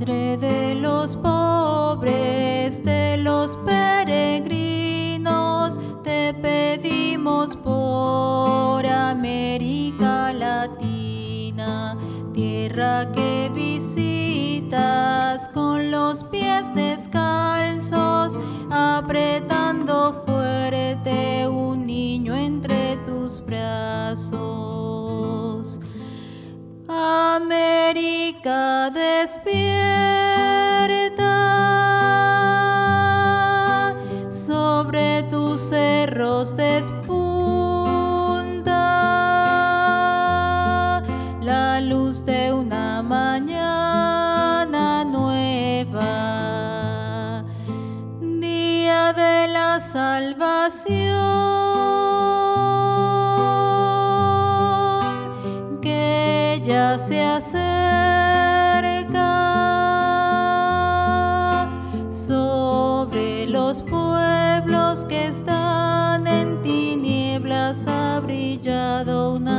Madre de los pobres, de los peregrinos, te pedimos por América Latina, tierra que visitas con los pies descalzos, apretando fuerte un niño entre tus brazos. América despierta, sobre tus cerros despunta la luz de una mañana nueva, día de la salvación, que ya se acerca. Sobre los pueblos que están en tinieblas ha brillado una